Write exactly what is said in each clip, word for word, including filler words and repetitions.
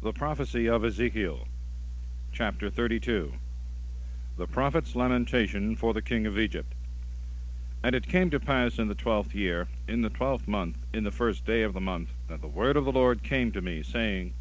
The prophecy of Ezekiel, chapter thirty-two. The prophet's lamentation for the king of Egypt. And it came to pass in the twelfth year, in the twelfth month, in the first day of the month, that the word of the Lord came to me, saying,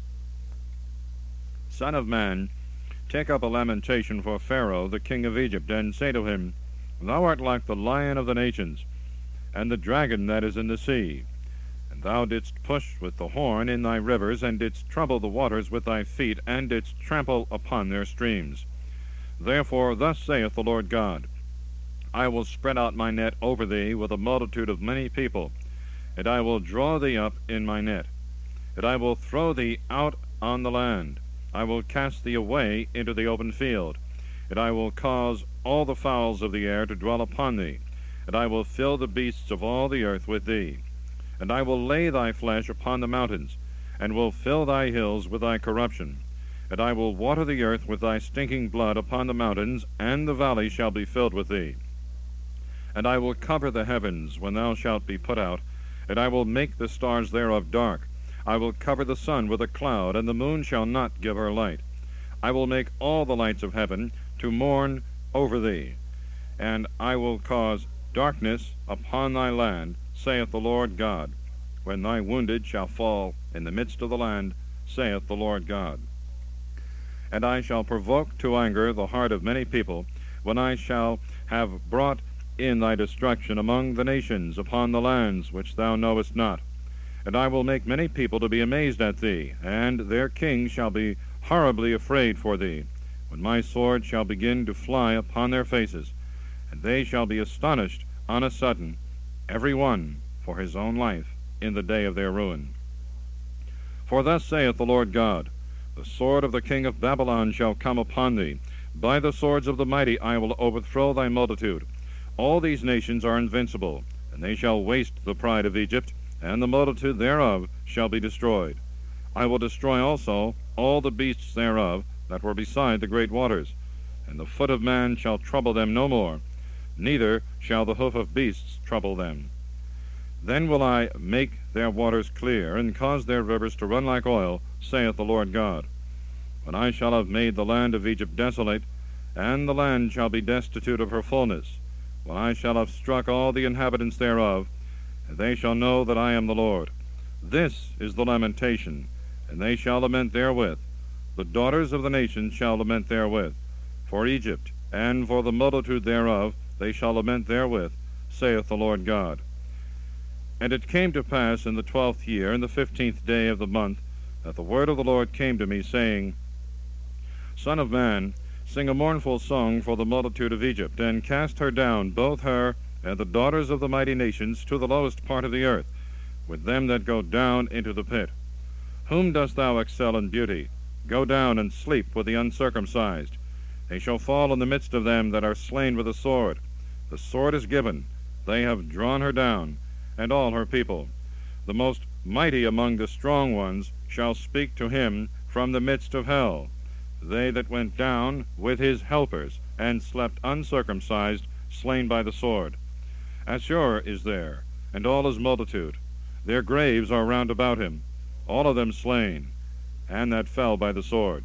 Son of man, take up a lamentation for Pharaoh, the king of Egypt, and say to him, Thou art like the lion of the nations, and the dragon that is in the sea. And thou didst push with the horn in thy rivers, and didst trouble the waters with thy feet, and didst trample upon their streams. Therefore thus saith the Lord God, I will spread out my net over thee with a multitude of many people, and I will draw thee up in my net, and I will throw thee out on the land. I will cast thee away into the open field, and I will cause all the fowls of the air to dwell upon thee, and I will fill the beasts of all the earth with thee. And I will lay thy flesh upon the mountains, and will fill thy hills with thy corruption. And I will water the earth with thy stinking blood upon the mountains, and the valley shall be filled with thee. And I will cover the heavens when thou shalt be put out, and I will make the stars thereof dark. I will cover the sun with a cloud, and the moon shall not give her light. I will make all the lights of heaven to mourn over thee, and I will cause darkness upon thy land, saith the Lord God, when thy wounded shall fall in the midst of the land, saith the Lord God. And I shall provoke to anger the heart of many people, when I shall have brought in thy destruction among the nations upon the lands which thou knowest not. And I will make many people to be amazed at thee, and their kings shall be horribly afraid for thee, when my sword shall begin to fly upon their faces, and they shall be astonished on a sudden, every one for his own life, in the day of their ruin. For thus saith the Lord God, The sword of the king of Babylon shall come upon thee. By the swords of the mighty I will overthrow thy multitude. All these nations are invincible, and they shall waste the pride of Egypt, and the multitude thereof shall be destroyed. I will destroy also all the beasts thereof that were beside the great waters, and the foot of man shall trouble them no more, neither shall the hoof of beasts trouble them. Then will I make their waters clear, and cause their rivers to run like oil, saith the Lord God. When I shall have made the land of Egypt desolate, and the land shall be destitute of her fullness, when I shall have struck all the inhabitants thereof, and they shall know that I am the Lord. This is the lamentation, and they shall lament therewith. The daughters of the nations shall lament therewith. For Egypt, and for the multitude thereof, they shall lament therewith, saith the Lord God. And it came to pass in the twelfth year, in the fifteenth day of the month, that the word of the Lord came to me, saying, Son of man, sing a mournful song for the multitude of Egypt, and cast her down, both her and the daughters of the mighty nations, to the lowest part of the earth, with them that go down into the pit. Whom dost thou excel in beauty? Go down and sleep with the uncircumcised. They shall fall in the midst of them that are slain with the sword. The sword is given, they have drawn her down, and all her people. The most mighty among the strong ones shall speak to him from the midst of hell. They that went down with his helpers, and slept uncircumcised, slain by the sword. Ashur is there, and all his multitude. Their graves are round about him, all of them slain, and that fell by the sword,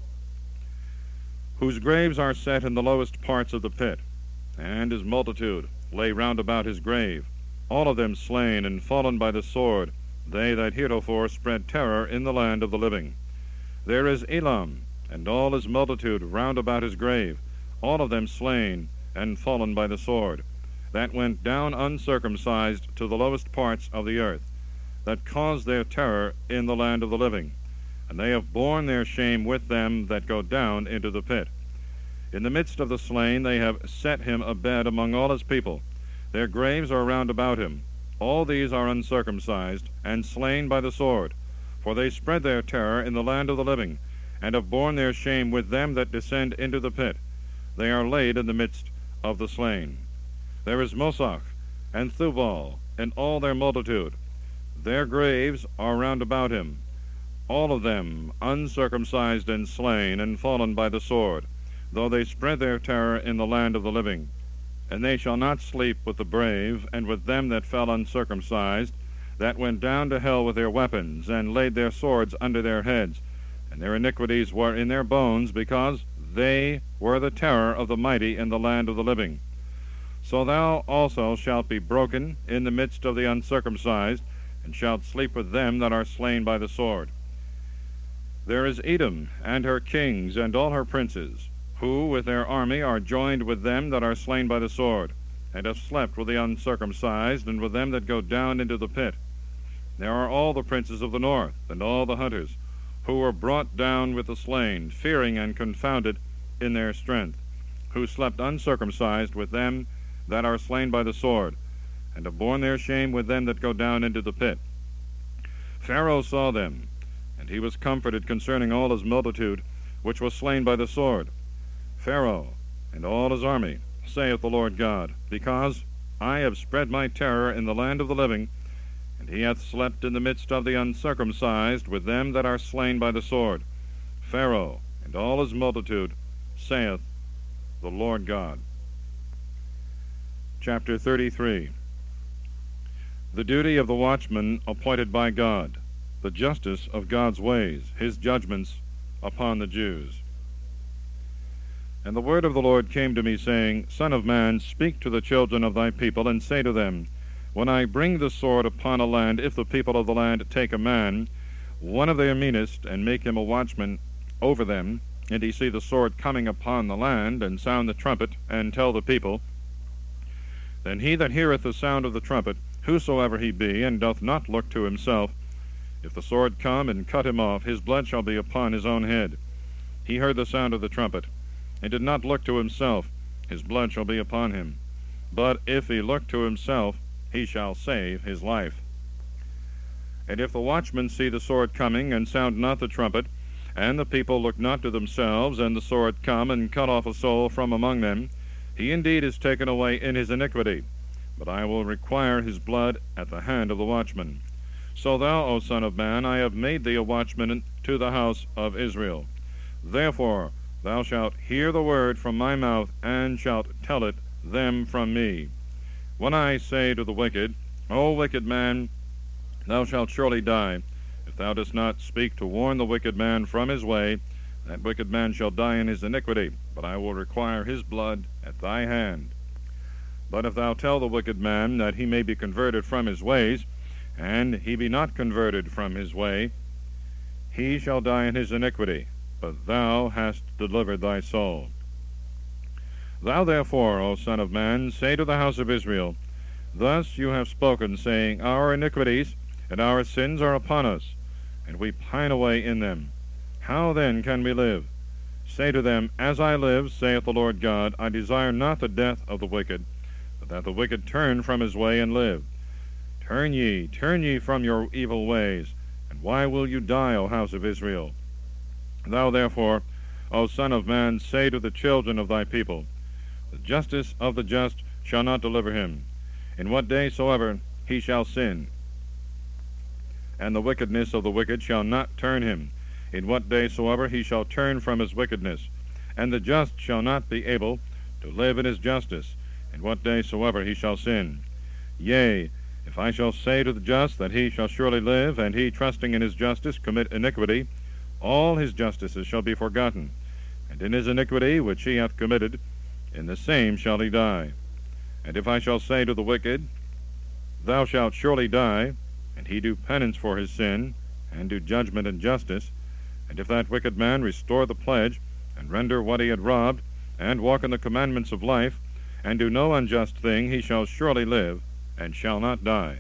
whose graves are set in the lowest parts of the pit, and his multitude lay round about his grave, all of them slain and fallen by the sword, they that heretofore spread terror in the land of the living. There is Elam, and all his multitude round about his grave, all of them slain and fallen by the sword, that went down uncircumcised to the lowest parts of the earth, that caused their terror in the land of the living, and they have borne their shame with them that go down into the pit. In the midst of the slain they have set him a bed among all his people. Their graves are round about him. All these are uncircumcised, and slain by the sword, for they spread their terror in the land of the living, and have borne their shame with them that descend into the pit. They are laid in the midst of the slain. There is Mosach, and Thubal, and all their multitude. Their graves are round about him, all of them uncircumcised and slain, and fallen by the sword, though they spread their terror in the land of the living. And they shall not sleep with the brave, and with them that fell uncircumcised, that went down to hell with their weapons, and laid their swords under their heads, and their iniquities were in their bones, because they were the terror of the mighty in the land of the living. So thou also shalt be broken in the midst of the uncircumcised, and shalt sleep with them that are slain by the sword. There is Edom, and her kings, and all her princes, who with their army are joined with them that are slain by the sword, and have slept with the uncircumcised, and with them that go down into the pit. There are all the princes of the north, and all the hunters, who were brought down with the slain, fearing and confounded in their strength, who slept uncircumcised with them that are slain by the sword, and have borne their shame with them that go down into the pit. Pharaoh saw them, and he was comforted concerning all his multitude, which was slain by the sword. Pharaoh and all his army, saith the Lord God, because I have spread my terror in the land of the living, and he hath slept in the midst of the uncircumcised with them that are slain by the sword. Pharaoh and all his multitude, saith the Lord God. Chapter thirty-three. The duty of the watchman appointed by God, the justice of God's ways, his judgments upon the Jews. And the word of the Lord came to me, saying, Son of man, speak to the children of thy people, and say to them, When I bring the sword upon a land, if the people of the land take a man, one of their meanest, and make him a watchman over them, and he see the sword coming upon the land, and sound the trumpet, and tell the people, then he that heareth the sound of the trumpet, whosoever he be, and doth not look to himself, if the sword come and cut him off, his blood shall be upon his own head. He heard the sound of the trumpet, and did not look to himself, his blood shall be upon him. But if he look to himself, he shall save his life. And if the watchman see the sword coming, and sound not the trumpet, and the people look not to themselves, and the sword come and cut off a soul from among them, he indeed is taken away in his iniquity, but I will require his blood at the hand of the watchman. So thou, O son of man, I have made thee a watchman to the house of Israel. Therefore thou shalt hear the word from my mouth, and shalt tell it them from me. When I say to the wicked, O wicked man, thou shalt surely die, if thou dost not speak to warn the wicked man from his way, that wicked man shall die in his iniquity, but I will require his blood at thy hand. But if thou tell the wicked man that he may be converted from his ways, and he be not converted from his way, he shall die in his iniquity, but thou hast delivered thy soul. Thou therefore, O son of man, say to the house of Israel, Thus you have spoken, saying, Our iniquities and our sins are upon us, and we pine away in them. How then can we live? Say to them, As I live, saith the Lord God, I desire not the death of the wicked, but that the wicked turn from his way and live. Turn ye, turn ye from your evil ways, and why will you die, O house of Israel? Thou therefore, O son of man, say to the children of thy people, The justice of the just shall not deliver him, in what day soever he shall sin. And the wickedness of the wicked shall not turn him, in what day soever he shall turn from his wickedness. And the just shall not be able to live in his justice, in what day soever he shall sin. Yea, if I shall say to the just that he shall surely live, and he, trusting in his justice, commit iniquity, all his justices shall be forgotten, and in his iniquity which he hath committed, in the same shall he die. And if I shall say to the wicked, Thou shalt surely die, and he do penance for his sin, and do judgment and justice, and if that wicked man restore the pledge, and render what he had robbed, and walk in the commandments of life, and do no unjust thing, he shall surely live, and shall not die.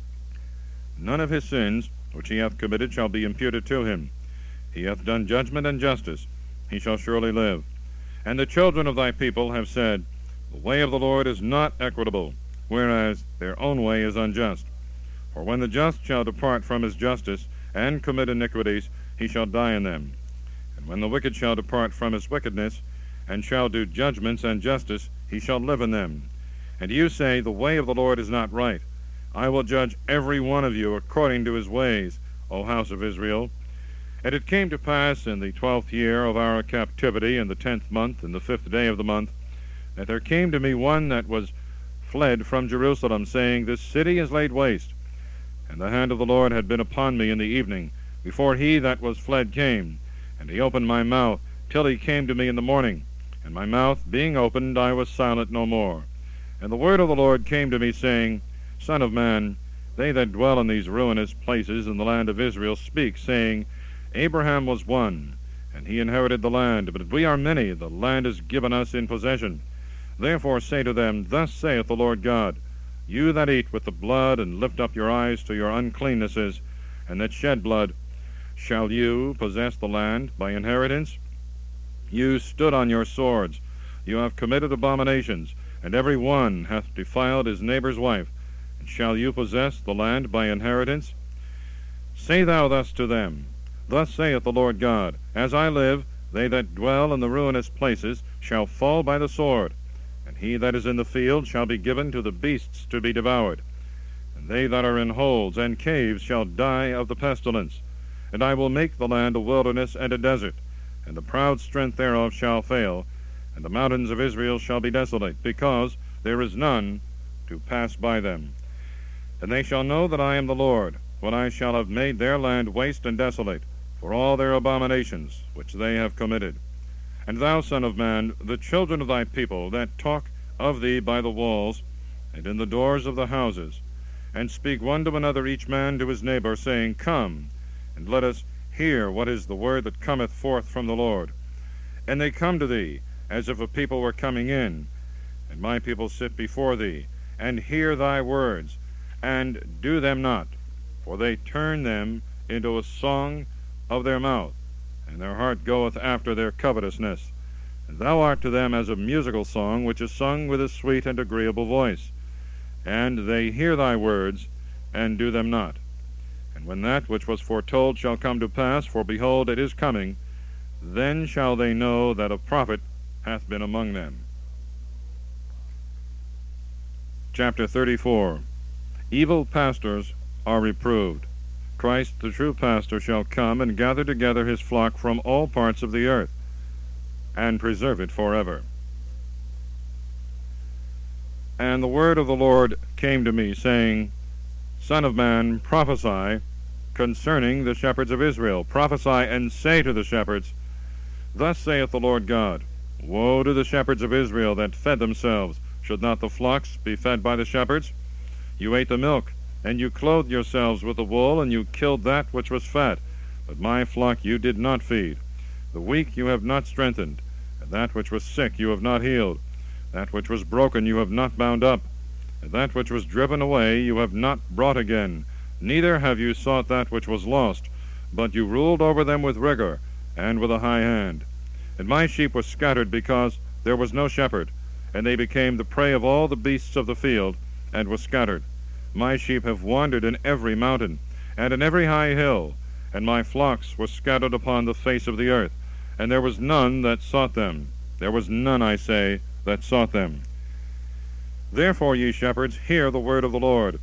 None of his sins which he hath committed shall be imputed to him. He hath done judgment and justice, he shall surely live. And the children of thy people have said, The way of the Lord is not equitable, whereas their own way is unjust. For when the just shall depart from his justice, and commit iniquities, he shall die in them. And when the wicked shall depart from his wickedness, and shall do judgments and justice, he shall live in them. And you say, The way of the Lord is not right. I will judge every one of you according to his ways, O house of Israel. And it came to pass in the twelfth year of our captivity, in the tenth month, in the fifth day of the month, that there came to me one that was fled from Jerusalem, saying, This city is laid waste. And the hand of the Lord had been upon me in the evening, before he that was fled came. And he opened my mouth, till he came to me in the morning. And my mouth being opened, I was silent no more. And the word of the Lord came to me, saying, Son of man, they that dwell in these ruinous places in the land of Israel speak, saying, Abraham was one, and he inherited the land, but we are many, the land is given us in possession. Therefore say to them, Thus saith the Lord God, You that eat with the blood, and lift up your eyes to your uncleannesses, and that shed blood, shall you possess the land by inheritance? You stood on your swords, you have committed abominations, and every one hath defiled his neighbor's wife. And shall you possess the land by inheritance? Say thou thus to them, Thus saith the Lord God, As I live, they that dwell in the ruinous places shall fall by the sword, and he that is in the field shall be given to the beasts to be devoured. And they that are in holes and caves shall die of the pestilence. And I will make the land a wilderness and a desert, and the proud strength thereof shall fail, and the mountains of Israel shall be desolate, because there is none to pass by them. And they shall know that I am the Lord, when I shall have made their land waste and desolate, for all their abominations which they have committed. And thou, son of man, the children of thy people that talk of thee by the walls, and in the doors of the houses, and speak one to another, each man to his neighbor, saying, Come, and let us hear what is the word that cometh forth from the Lord. And they come to thee, as if a people were coming in, and my people sit before thee, and hear thy words, and do them not, for they turn them into a song of their mouth, and their heart goeth after their covetousness. And thou art to them as a musical song, which is sung with a sweet and agreeable voice. And they hear thy words, and do them not. And when that which was foretold shall come to pass, for behold, it is coming, then shall they know that a prophet hath been among them. Chapter thirty-four. Evil pastors are reproved. Christ, the true pastor, shall come and gather together his flock from all parts of the earth, and preserve it forever. And the word of the Lord came to me, saying, Son of man, prophesy concerning the shepherds of Israel. Prophesy and say to the shepherds, Thus saith the Lord God, Woe to the shepherds of Israel that fed themselves. Should not the flocks be fed by the shepherds? You ate the milk, and you clothed yourselves with the wool, and you killed that which was fat. But my flock you did not feed. The weak you have not strengthened, and that which was sick you have not healed. That which was broken you have not bound up, and that which was driven away you have not brought again. Neither have you sought that which was lost, but you ruled over them with rigor, and with a high hand. And my sheep were scattered because there was no shepherd, and they became the prey of all the beasts of the field, and were scattered. My sheep have wandered in every mountain, and in every high hill, and my flocks were scattered upon the face of the earth, and there was none that sought them. There was none, I say, that sought them. Therefore, ye shepherds, hear the word of the Lord.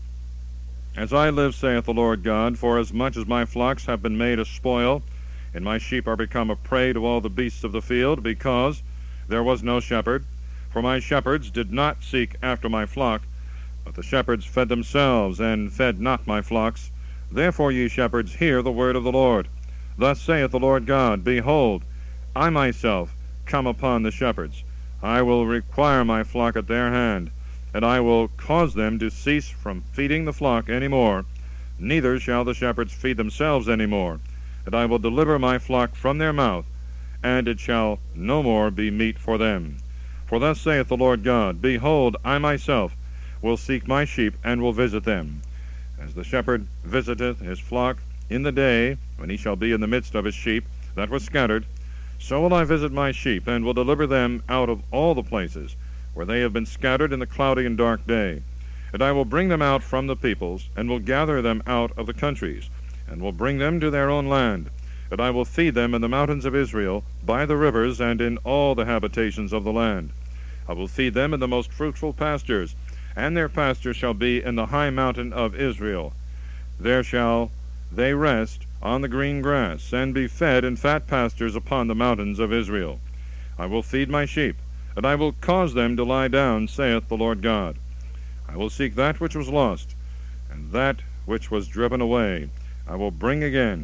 As I live, saith the Lord God, forasmuch as my flocks have been made a spoil, and my sheep are become a prey to all the beasts of the field, because there was no shepherd, for my shepherds did not seek after my flock, but the shepherds fed themselves, and fed not my flocks. Therefore, ye shepherds, hear the word of the Lord. Thus saith the Lord God, Behold, I myself come upon the shepherds. I will require my flock at their hand, and I will cause them to cease from feeding the flock any more, neither shall the shepherds feed themselves any more. And I will deliver my flock from their mouth, and it shall no more be meat for them. For thus saith the Lord God, Behold, I myself will seek my sheep, and will visit them. As the shepherd visiteth his flock in the day, when he shall be in the midst of his sheep that were scattered, so will I visit my sheep, and will deliver them out of all the places where they have been scattered in the cloudy and dark day. And I will bring them out from the peoples, and will gather them out of the countries, and will bring them to their own land. And I will feed them in the mountains of Israel, by the rivers, and in all the habitations of the land. I will feed them in the most fruitful pastures, and their pasture shall be in the high mountain of Israel. There shall they rest on the green grass, and be fed in fat pastures upon the mountains of Israel. I will feed my sheep, and I will cause them to lie down, saith the Lord God. I will seek that which was lost, and that which was driven away I will bring again,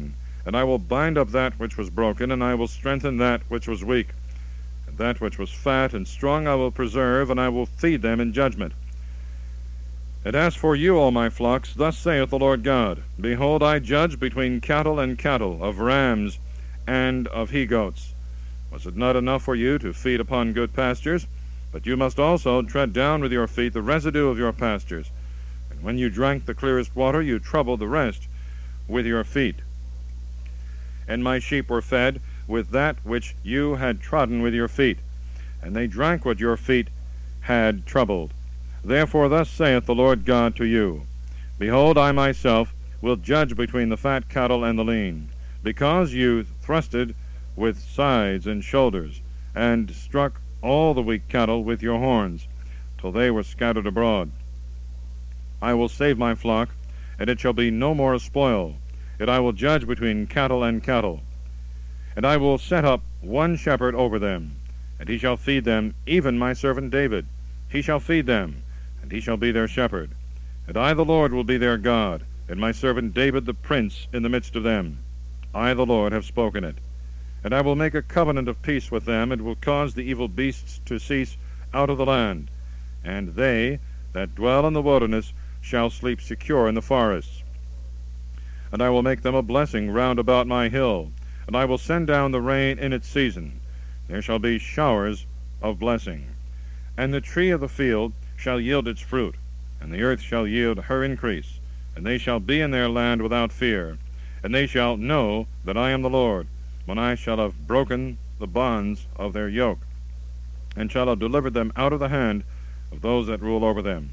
And I will bind up that which was broken, and I will strengthen that which was weak. And that which was fat and strong I will preserve, and I will feed them in judgment. And as for you, O my flocks, thus saith the Lord God, Behold, I judge between cattle and cattle, of rams and of he-goats. Was it not enough for you to feed upon good pastures? But you must also tread down with your feet the residue of your pastures. And when you drank the clearest water, you troubled the rest with your feet. And my sheep were fed with that which you had trodden with your feet, and they drank what your feet had troubled. Therefore thus saith the Lord God to you, Behold, I myself will judge between the fat cattle and the lean, because you thrusted with sides and shoulders, and struck all the weak cattle with your horns, till they were scattered abroad. I will save my flock, and it shall be no more a spoil. Yet I will judge between cattle and cattle. And I will set up one shepherd over them, and he shall feed them, even my servant David. He shall feed them, and he shall be their shepherd. And I the Lord will be their God, and my servant David the prince in the midst of them. I the Lord have spoken it. And I will make a covenant of peace with them, and will cause the evil beasts to cease out of the land. And they that dwell in the wilderness shall sleep secure in the forests. And I will make them a blessing round about my hill, and I will send down the rain in its season. There shall be showers of blessing. And the tree of the field shall yield its fruit, and the earth shall yield her increase, and they shall be in their land without fear. And they shall know that I am the Lord, when I shall have broken the bonds of their yoke, and shall have delivered them out of the hand of those that rule over them.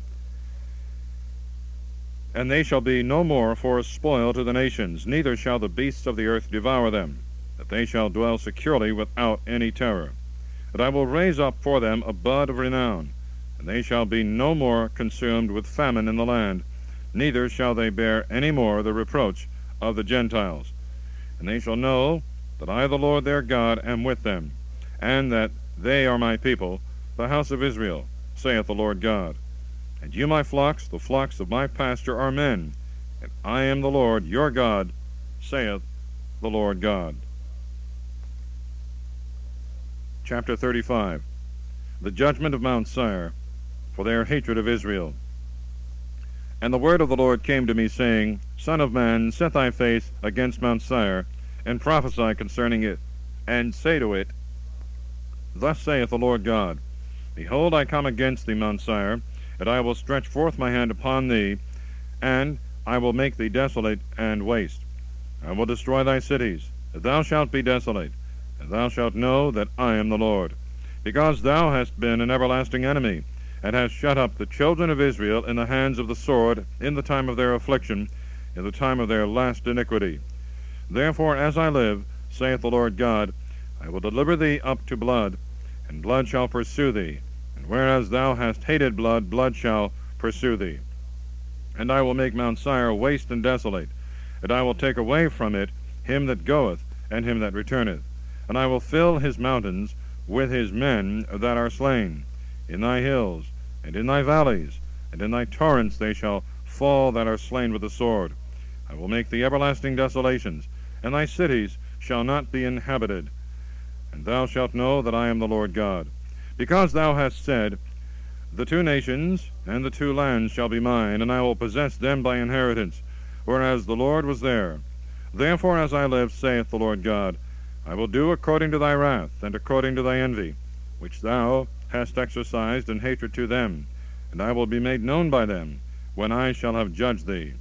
And they shall be no more for a spoil to the nations, neither shall the beasts of the earth devour them, that they shall dwell securely without any terror. But I will raise up for them a bud of renown, and they shall be no more consumed with famine in the land, neither shall they bear any more the reproach of the Gentiles. And they shall know that I the Lord their God am with them, and that they are my people, the house of Israel, saith the Lord God. And you, my flocks, the flocks of my pasture, are men, and I am the Lord your God, saith the Lord God. Chapter thirty-five. The judgment of Mount Seir, for their hatred of Israel. And the word of the Lord came to me, saying, Son of man, set thy face against Mount Seir, and prophesy concerning it, and say to it, Thus saith the Lord God, Behold, I come against thee, Mount Seir, and I will stretch forth my hand upon thee, and I will make thee desolate and waste. I will destroy thy cities, and thou shalt be desolate, and thou shalt know that I am the Lord. Because thou hast been an everlasting enemy, and hast shut up the children of Israel in the hands of the sword, in the time of their affliction, in the time of their last iniquity. Therefore, as I live, saith the Lord God, I will deliver thee up to blood, and blood shall pursue thee. And whereas thou hast hated blood, blood shall pursue thee. And I will make Mount Seir waste and desolate, and I will take away from it him that goeth, and him that returneth. And I will fill his mountains with his men that are slain. In thy hills, and in thy valleys, and in thy torrents they shall fall that are slain with the sword. I will make thee everlasting desolations, and thy cities shall not be inhabited. And thou shalt know that I am the Lord God. Because thou hast said, The two nations and the two lands shall be mine, and I will possess them by inheritance, whereas the Lord was there. Therefore, as I live, saith the Lord God, I will do according to thy wrath, and according to thy envy, which thou hast exercised in hatred to them, and I will be made known by them, when I shall have judged thee.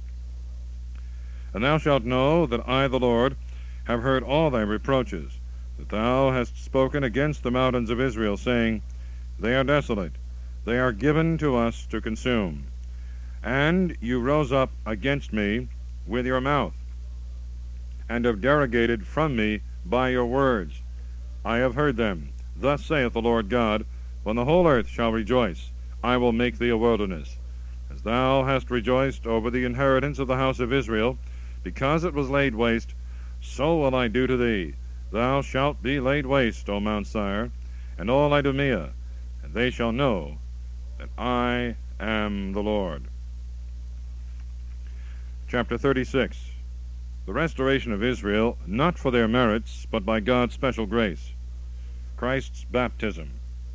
And thou shalt know that I, the Lord, have heard all thy reproaches, that thou hast spoken against the mountains of Israel, saying, They are desolate, they are given to us to consume. And you rose up against me with your mouth, and have derogated from me by your words. I have heard them. Thus saith the Lord God, When the whole earth shall rejoice, I will make thee a wilderness. As thou hast rejoiced over the inheritance of the house of Israel, because it was laid waste, so will I do to thee. Thou shalt be laid waste, O Mount Seir, and all Idumea, and they shall know that I am the Lord. Chapter thirty-six. the restoration of Israel, not for their merits, but by God's special grace, Christ's baptism.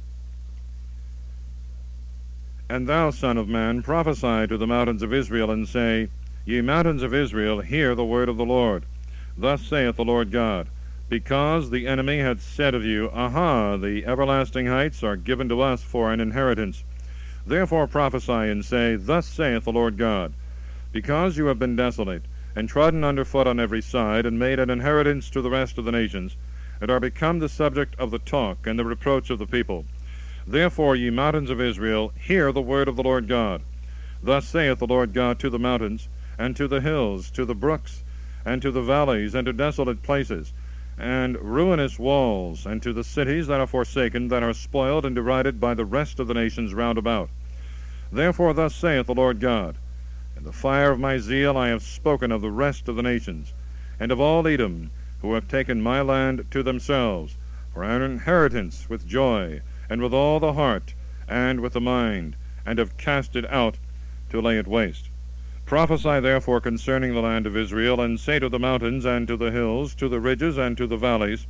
And thou, son of man, prophesy to the mountains of Israel, and say, Ye mountains of Israel, hear the word of the Lord. Thus saith the Lord God, Because the enemy hath said of you, Aha, the everlasting heights are given to us for an inheritance. Therefore prophesy and say, Thus saith the Lord God, Because you have been desolate, and trodden under foot on every side, and made an inheritance to the rest of the nations, and are become the subject of the talk and the reproach of the people. Therefore, ye mountains of Israel, hear the word of the Lord God. Thus saith the Lord God to the mountains, and to the hills, to the brooks, and to the valleys, and to desolate places, and ruinous walls, and to the cities that are forsaken, that are spoiled and derided by the rest of the nations round about. Therefore thus saith the Lord God, In the fire of my zeal I have spoken of the rest of the nations, and of all Edom, who have taken my land to themselves, for an inheritance with joy, and with all the heart, and with the mind, and have cast it out to lay it waste. Prophesy therefore concerning the land of Israel, and say to the mountains, and to the hills, to the ridges, and to the valleys,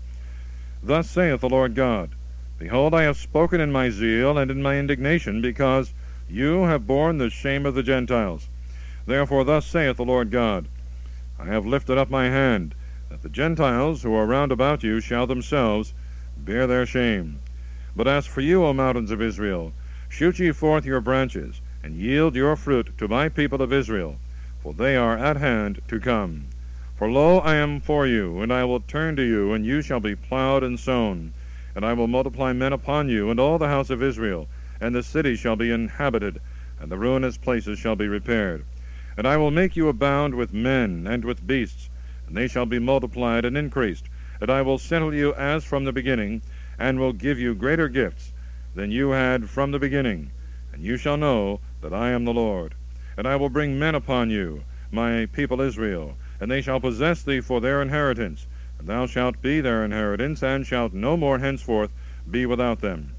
Thus saith the Lord God, Behold, I have spoken in my zeal and in my indignation, because you have borne the shame of the Gentiles. Therefore thus saith the Lord God, I have lifted up my hand, that the Gentiles who are round about you shall themselves bear their shame. But as for you, O mountains of Israel, shoot ye forth your branches, and yield your fruit to my people of Israel, for they are at hand to come. For lo, I am for you, and I will turn to you, and you shall be plowed and sown. And I will multiply men upon you, and all the house of Israel, and the city shall be inhabited, and the ruinous places shall be repaired. And I will make you abound with men and with beasts, and they shall be multiplied and increased. And I will settle you as from the beginning, and will give you greater gifts than you had from the beginning. And you shall know that I am the Lord. And I will bring men upon you, my people Israel, and they shall possess thee for their inheritance. And thou shalt be their inheritance, and shalt no more henceforth be without them.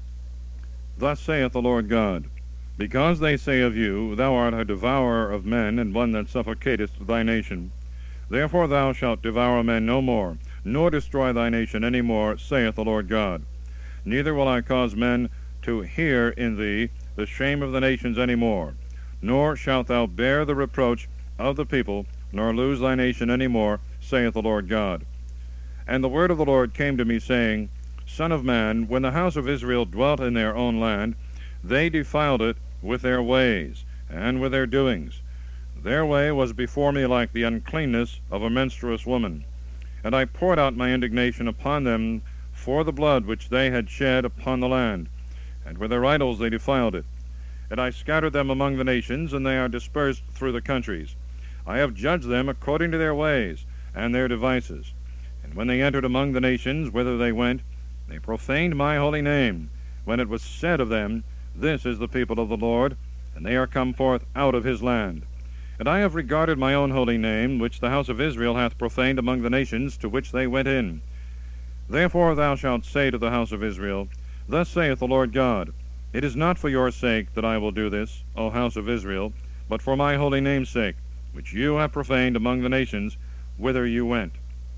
Thus saith the Lord God, Because they say of you, Thou art a devourer of men, and one that supplicatest thy nation. Therefore thou shalt devour men no more, nor destroy thy nation any more, saith the Lord God. Neither will I cause men to hear in thee the shame of the nations any more, nor shalt thou bear the reproach of the people, nor lose thy nation any more, saith the Lord God. And the word of the Lord came to me, saying, Son of man, when the house of Israel dwelt in their own land, they defiled it with their ways, and with their doings. Their way was before me like the uncleanness of a menstruous woman. And I poured out my indignation upon them for the blood which they had shed upon the land, and with their idols they defiled it. And I scattered them among the nations, and they are dispersed through the countries. I have judged them according to their ways and their devices. And when they entered among the nations whither they went, they profaned my holy name, when it was said of them, This is the people of the Lord, and they are come forth out of his land. And I have regarded my own holy name, which the house of Israel hath profaned among the nations to which they went in. Therefore thou shalt say to the house of Israel, Thus saith the Lord God, It is not for your sake that I will do this, O house of Israel, but for my holy name's sake, which you have profaned among the nations whither you went.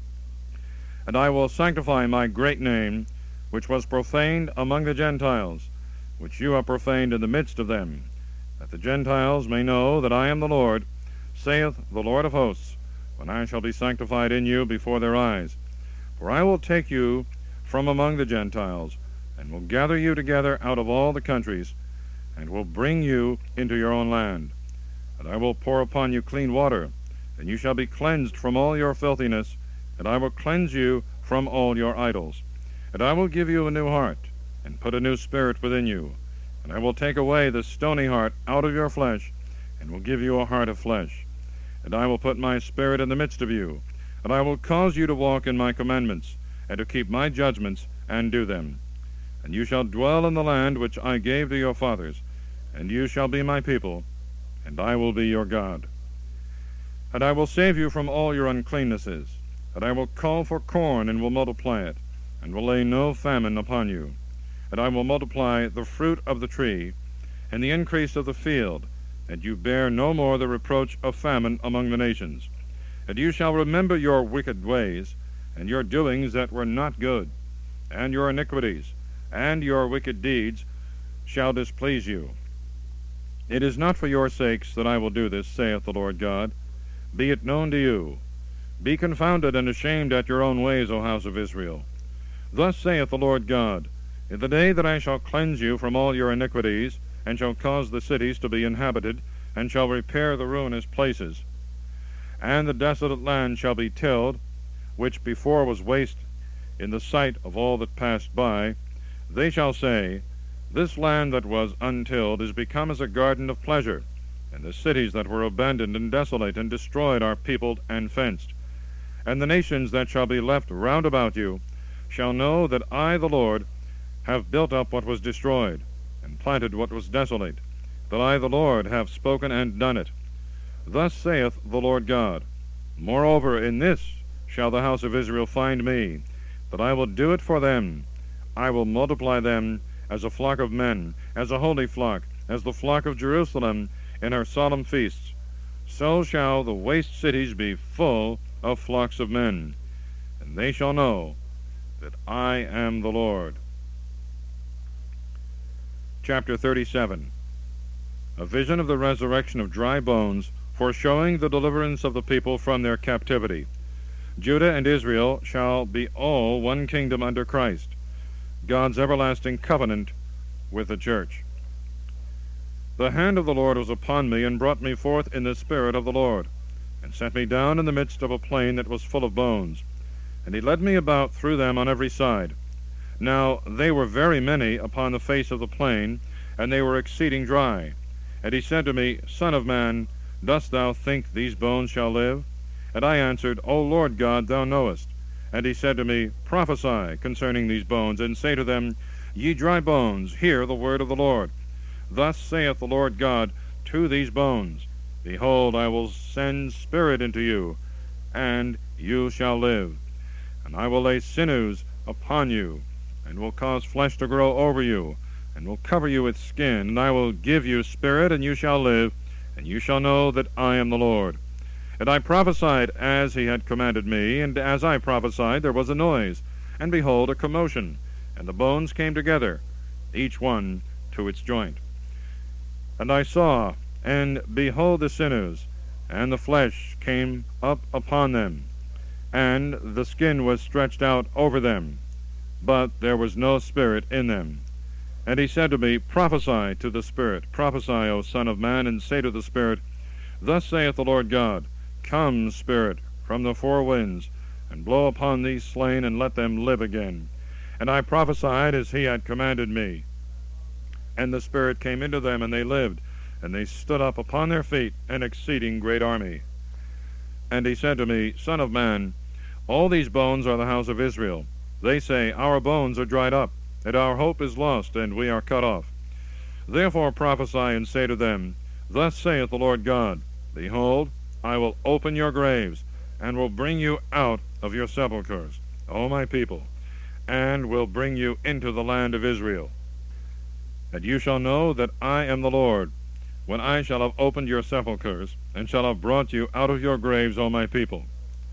And I will sanctify my great name, which was profaned among the Gentiles, which you have profaned in the midst of them, that the Gentiles may know that I am the Lord, saith the Lord of hosts, when I shall be sanctified in you before their eyes. For I will take you from among the Gentiles, and will gather you together out of all the countries, and will bring you into your own land. And I will pour upon you clean water, and you shall be cleansed from all your filthiness, and I will cleanse you from all your idols. And I will give you a new heart, and put a new spirit within you. And I will take away the stony heart out of your flesh, and will give you a heart of flesh. And I will put my spirit in the midst of you, and I will cause you to walk in my commandments, and to keep my judgments, and do them. And you shall dwell in the land which I gave to your fathers, and you shall be my people, and I will be your God. And I will save you from all your uncleannesses, and I will call for corn, and will multiply it, and will lay no famine upon you. And I will multiply the fruit of the tree, and the increase of the field, and you bear no more the reproach of famine among the nations. And you shall remember your wicked ways, and your doings that were not good, and your iniquities, and your wicked deeds shall displease you. It is not for your sakes that I will do this, saith the Lord God. Be it known to you. Be confounded and ashamed at your own ways, O house of Israel. Thus saith the Lord God, In the day that I shall cleanse you from all your iniquities, and shall cause the cities to be inhabited, and shall repair the ruinous places, and the desolate land shall be tilled, which before was waste in the sight of all that passed by, they shall say, This land that was untilled is become as a garden of pleasure, and the cities that were abandoned and desolate and destroyed are peopled and fenced. And the nations that shall be left round about you shall know that I, the Lord, have built up what was destroyed, and planted what was desolate, that I, the Lord, have spoken and done it. Thus saith the Lord God, Moreover, in this shall the house of Israel find me, that I will do it for them. I will multiply them as a flock of men, as a holy flock, as the flock of Jerusalem in her solemn feasts. So shall the waste cities be full of flocks of men, and they shall know that I am the Lord. Chapter thirty-seven. A vision of the resurrection of dry bones, foreshowing the deliverance of the people from their captivity. Judah and Israel shall be all one kingdom under Christ, God's everlasting covenant with the church. The hand of the Lord was upon me, and brought me forth in the spirit of the Lord, and set me down in the midst of a plain that was full of bones. And he led me about through them on every side. Now they were very many upon the face of the plain, and they were exceeding dry. And he said to me, Son of man, dost thou think these bones shall live? And I answered, O Lord God, thou knowest. And he said to me, Prophesy concerning these bones, and say to them, Ye dry bones, hear the word of the Lord. Thus saith the Lord God to these bones, Behold, I will send spirit into you, and you shall live. And I will lay sinews upon you, and will cause flesh to grow over you, and will cover you with skin. And I will give you spirit, and you shall live, and you shall know that I am the Lord. And I prophesied as he had commanded me, and as I prophesied there was a noise, and behold, a commotion, and the bones came together, each one to its joint. And I saw, and behold the sinews, and the flesh came up upon them, and the skin was stretched out over them, but there was no spirit in them. And he said to me, Prophesy to the spirit, prophesy, O Son of man, and say to the spirit, Thus saith the Lord God, Come, spirit, from the four winds, and blow upon these slain, and let them live again. And I prophesied as he had commanded me. And the spirit came into them, and they lived, and they stood up upon their feet, an exceeding great army. And he said to me, Son of man, all these bones are the house of Israel. They say, Our bones are dried up, and our hope is lost, and we are cut off. Therefore prophesy, and say to them, Thus saith the Lord God, Behold, I will open your graves, and will bring you out of your sepulchres, O my people, and will bring you into the land of Israel. And you shall know that I am the Lord, when I shall have opened your sepulchres, and shall have brought you out of your graves, O my people,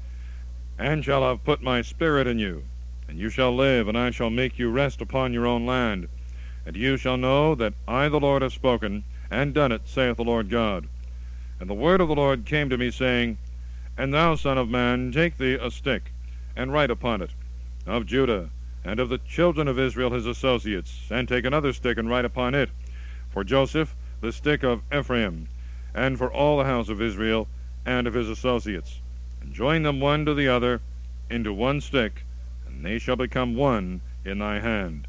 and shall have put my spirit in you, and you shall live, and I shall make you rest upon your own land. And you shall know that I the Lord have spoken, and done it, saith the Lord God. And the word of the Lord came to me, saying, And thou, son of man, take thee a stick, and write upon it, of Judah, and of the children of Israel his associates, and take another stick, and write upon it, for Joseph, the stick of Ephraim, and for all the house of Israel, and of his associates, and join them one to the other into one stick, and they shall become one in thy hand.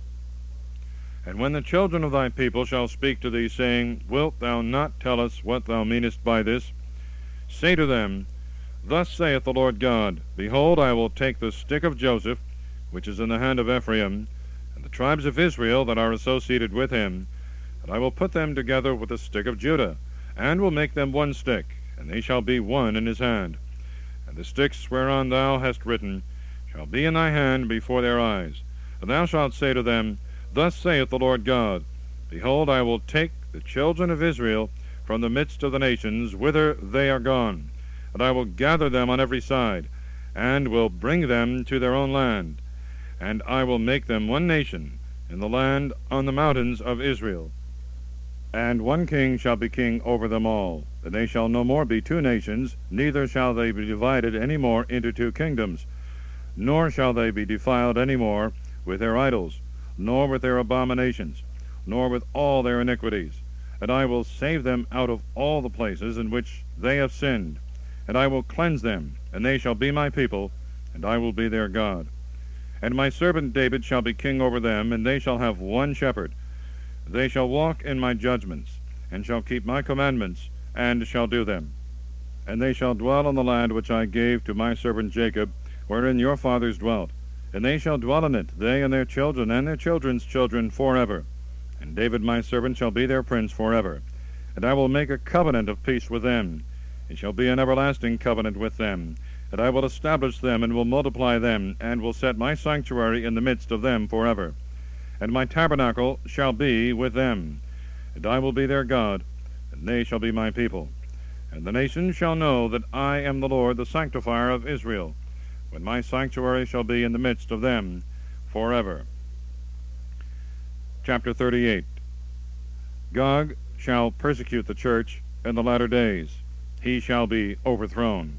And when the children of thy people shall speak to thee, saying, Wilt thou not tell us what thou meanest by this? Say to them, Thus saith the Lord God, Behold, I will take the stick of Joseph, which is in the hand of Ephraim, and the tribes of Israel that are associated with him, and I will put them together with the stick of Judah, and will make them one stick, and they shall be one in his hand. And the sticks whereon thou hast written shall be in thy hand before their eyes. And thou shalt say to them, Thus saith the Lord God, Behold, I will take the children of Israel from the midst of the nations whither they are gone. and I will gather them on every side, and will bring them to their own land. And I will make them one nation in the land on the mountains of Israel. And one king shall be king over them all. And they shall no more be two nations, neither shall they be divided any more into two kingdoms, nor shall they be defiled any more with their idols, nor with their abominations, nor with all their iniquities. And I will save them out of all the places in which they have sinned, and I will cleanse them, and they shall be my people, and I will be their God. And my servant David shall be king over them, and they shall have one shepherd. They shall walk in my judgments, and shall keep my commandments, and shall do them. And they shall dwell on the land which I gave to my servant Jacob, wherein your fathers dwelt. And they shall dwell in it, they and their children, and their children's children, forever. And David my servant shall be their prince forever. And I will make a covenant of peace with them. It shall be an everlasting covenant with them. And I will establish them, and will multiply them, and will set my sanctuary in the midst of them forever. And my tabernacle shall be with them. And I will be their God, and they shall be my people. And the nations shall know that I am the Lord, the sanctifier of Israel, when my sanctuary shall be in the midst of them forever. Chapter thirty-eight. Gog shall persecute the church in the latter days. He shall be overthrown.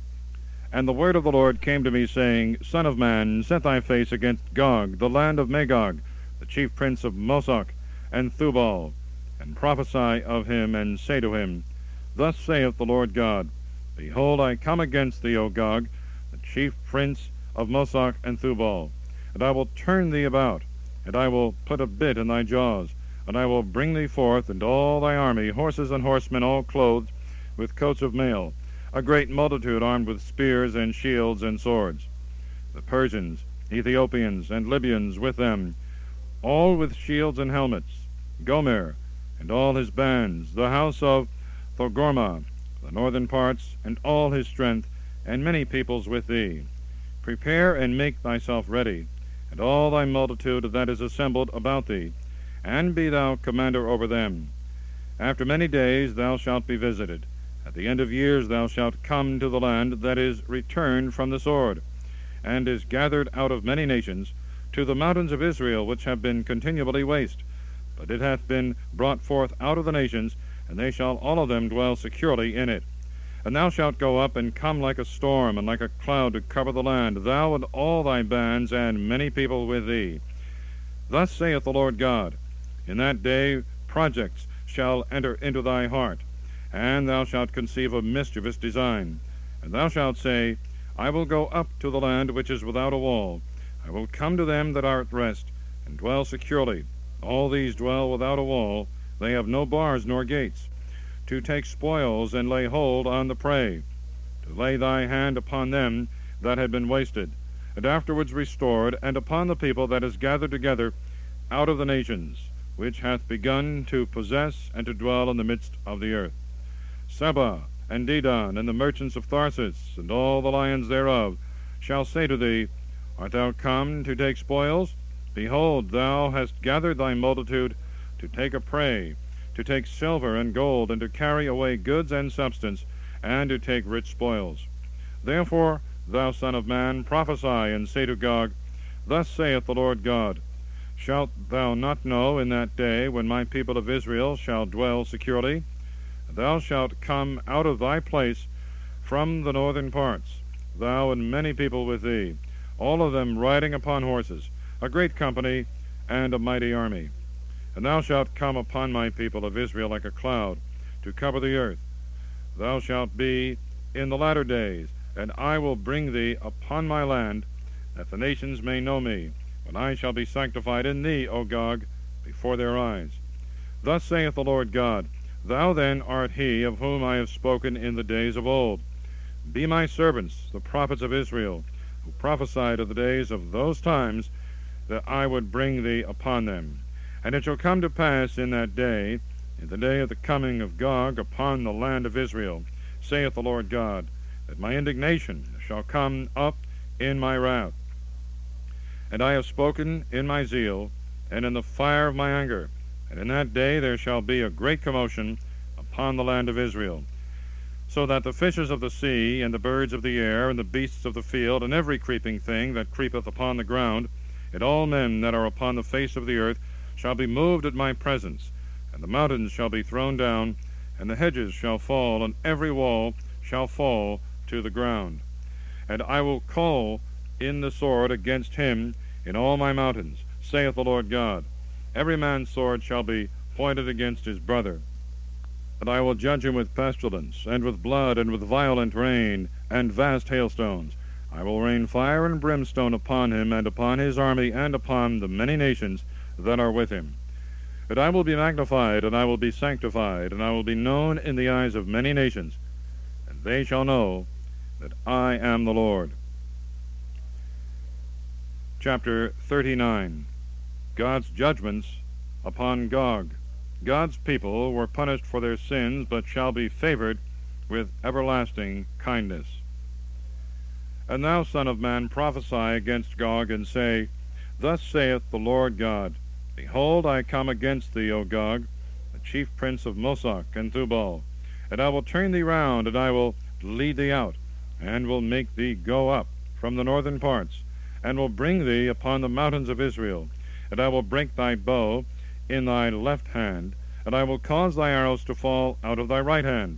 And the word of the Lord came to me, saying, Son of man, set thy face against Gog, the land of Magog, the chief prince of Mosok and Thubal, and prophesy of him, and say to him, Thus saith the Lord God, Behold, I come against thee, O Gog, the chief prince of Mosok and Thubal, and I will turn thee about, and I will put a bit in thy jaws, and I will bring thee forth, and all thy army, horses and horsemen, all clothed with coats of mail, a great multitude armed with spears and shields and swords. The Persians, Ethiopians, and Libyans with them, all with shields and helmets. Gomer and all his bands, the house of Thorgorma, the northern parts, and all his strength, and many peoples with thee. Prepare and make thyself ready, and all thy multitude that is assembled about thee, and be thou commander over them. After many days thou shalt be visited. At the end of years thou shalt come to the land that is returned from the sword, and is gathered out of many nations, to the mountains of Israel, which have been continually waste. But it hath been brought forth out of the nations, and they shall all of them dwell securely in it. And thou shalt go up and come like a storm, and like a cloud to cover the land, thou and all thy bands, and many people with thee. Thus saith the Lord God, In that day projects shall enter into thy heart, and thou shalt conceive a mischievous design. And thou shalt say, I will go up to the land which is without a wall. I will come to them that are at rest, and dwell securely. All these dwell without a wall. They have no bars nor gates. To take spoils and lay hold on the prey. To lay thy hand upon them that had been wasted, and afterwards restored, and upon the people that is gathered together out of the nations, which hath begun to possess and to dwell in the midst of the earth. Seba and Dedan, and the merchants of Tharsis, and all the lions thereof, shall say to thee, Art thou come to take spoils? Behold, thou hast gathered thy multitude to take a prey, to take silver and gold, and to carry away goods and substance, and to take rich spoils. Therefore, thou son of man, prophesy, and say to Gog, Thus saith the Lord God, Shalt thou not know in that day, when my people of Israel shall dwell securely? Thou shalt come out of thy place from the northern parts, thou and many people with thee, all of them riding upon horses, a great company and a mighty army. And thou shalt come upon my people of Israel like a cloud, to cover the earth. Thou shalt be in the latter days, and I will bring thee upon my land, that the nations may know me, when I shall be sanctified in thee, O Gog, before their eyes. Thus saith the Lord God, Thou then art he of whom I have spoken in the days of old. Be my servants, the prophets of Israel, who prophesied of the days of those times, that I would bring thee upon them. And it shall come to pass in that day, in the day of the coming of Gog upon the land of Israel, saith the Lord God, that my indignation shall come up in my wrath. And I have spoken in my zeal, and in the fire of my anger, and in that day there shall be a great commotion upon the land of Israel. so that the fishes of the sea, and the birds of the air, and the beasts of the field, and every creeping thing that creepeth upon the ground, and all men that are upon the face of the earth, shall be moved at my presence, and the mountains shall be thrown down, and the hedges shall fall, and every wall shall fall to the ground. And I will call in the sword against him in all my mountains, saith the Lord God. Every man's sword shall be pointed against his brother. And I will judge him with pestilence, and with blood, and with violent rain, and vast hailstones. I will rain fire and brimstone upon him, and upon his army, and upon the many nations that are with him. But I will be magnified, and I will be sanctified, and I will be known in the eyes of many nations, and they shall know that I am the Lord. Chapter thirty-nine. God's judgments upon Gog. God's people were punished for their sins, but shall be favored with everlasting kindness. And thou, son of man, prophesy against Gog, and say, Thus saith the Lord God, Behold, I come against thee, O Gog, the chief prince of Mosach and Thubal, and I will turn thee round, and I will lead thee out, and will make thee go up from the northern parts, and will bring thee upon the mountains of Israel, and I will break thy bow in thy left hand, and I will cause thy arrows to fall out of thy right hand.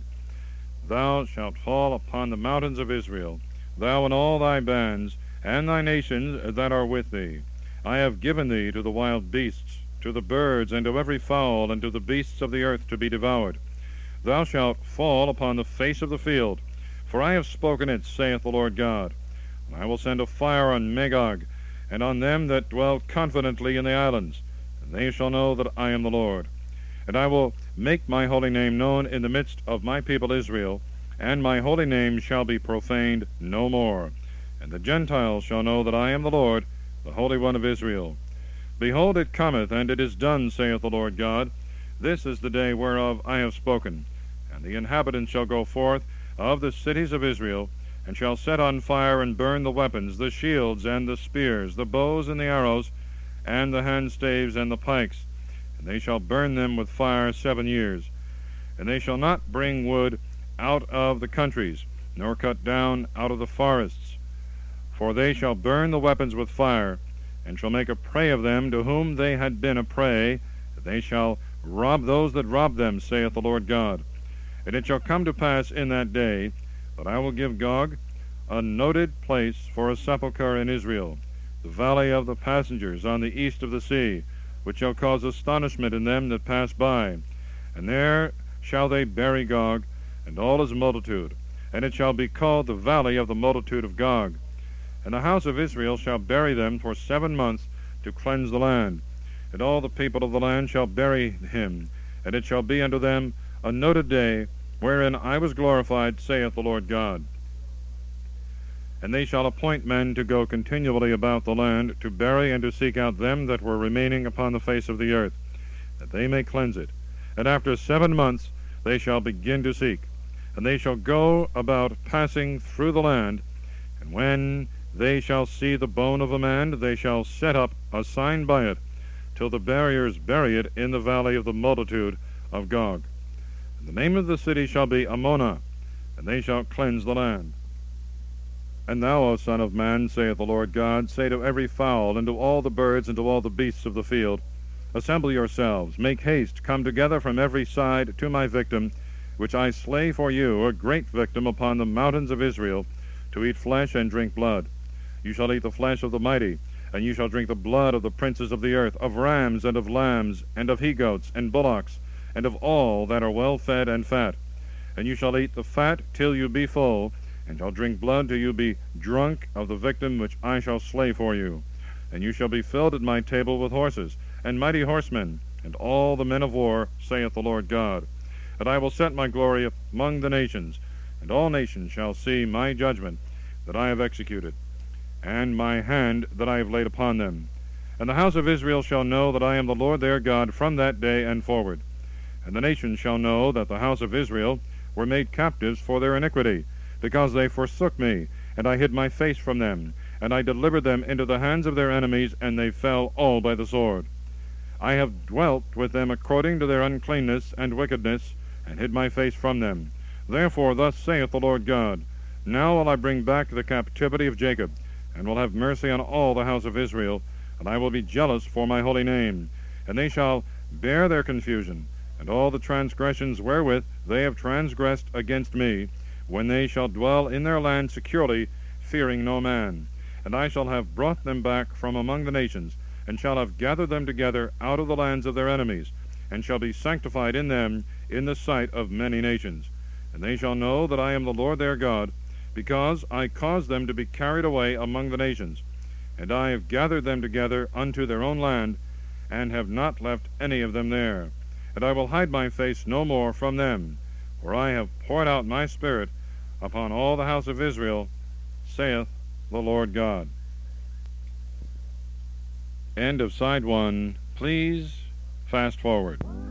Thou shalt fall upon the mountains of Israel, thou and all thy bands, and thy nations that are with thee. I have given thee to the wild beasts, to the birds, and to every fowl, and to the beasts of the earth to be devoured. Thou shalt fall upon the face of the field, for I have spoken it, saith the Lord God. And I will send a fire on Magog, and on them that dwell confidently in the islands, and they shall know that I am the Lord. And I will make my holy name known in the midst of my people Israel, and my holy name shall be profaned no more. And the Gentiles shall know that I am the Lord, the Holy One of Israel. Behold, it cometh, and it is done, saith the Lord God. This is the day whereof I have spoken. And the inhabitants shall go forth of the cities of Israel, and shall set on fire and burn the weapons, the shields and the spears, the bows and the arrows, and the handstaves and the pikes. And they shall burn them with fire seven years. And they shall not bring wood out of the countries, nor cut down out of the forests. For they shall burn the weapons with fire, and shall make a prey of them to whom they had been a prey. They shall rob those that rob them, saith the Lord God. And it shall come to pass in that day that I will give Gog a noted place for a sepulchre in Israel, the valley of the passengers on the east of the sea, which shall cause astonishment in them that pass by. And there shall they bury Gog, and all his multitude, and it shall be called the valley of the multitude of Gog. And the house of Israel shall bury them for seven months to cleanse the land. And all the people of the land shall bury him, and it shall be unto them a noted day, wherein I was glorified, saith the Lord God. And they shall appoint men to go continually about the land, to bury and to seek out them that were remaining upon the face of the earth, that they may cleanse it. And after seven months they shall begin to seek. And they shall go about passing through the land, and when they shall see the bone of a man, they shall set up a sign by it, till the buriers bury it in the valley of the multitude of Gog. And the name of the city shall be Ammona, and they shall cleanse the land. And thou, O son of man, saith the Lord God, say to every fowl, and to all the birds, and to all the beasts of the field, Assemble yourselves, make haste, come together from every side to my victim, which I slay for you, a great victim upon the mountains of Israel, to eat flesh and drink blood. You shall eat the flesh of the mighty, and you shall drink the blood of the princes of the earth, of rams and of lambs, and of he-goats and bullocks, and of all that are well fed and fat. And you shall eat the fat till you be full, and shall drink blood till you be drunk of the victim which I shall slay for you. And you shall be filled at my table with horses, and mighty horsemen, and all the men of war, saith the Lord God. And I will set my glory among the nations, and all nations shall see my judgment that I have executed, and my hand that I have laid upon them. And the house of Israel shall know that I am the Lord their God from that day and forward. And the nations shall know that the house of Israel were made captives for their iniquity, because they forsook me, and I hid my face from them, and I delivered them into the hands of their enemies, and they fell all by the sword. I have dwelt with them according to their uncleanness and wickedness, and hid my face from them. Therefore thus saith the Lord God, Now will I bring back the captivity of Jacob, and will have mercy on all the house of Israel, and I will be jealous for my holy name. And they shall bear their confusion, and all the transgressions wherewith they have transgressed against me, when they shall dwell in their land securely, fearing no man. And I shall have brought them back from among the nations, and shall have gathered them together out of the lands of their enemies, and shall be sanctified in them in the sight of many nations. And they shall know that I am the Lord their God, because I caused them to be carried away among the nations. And I have gathered them together unto their own land, and have not left any of them there. And I will hide my face no more from them, for I have poured out my Spirit upon all the house of Israel, saith the Lord God. End of side one. Please fast forward.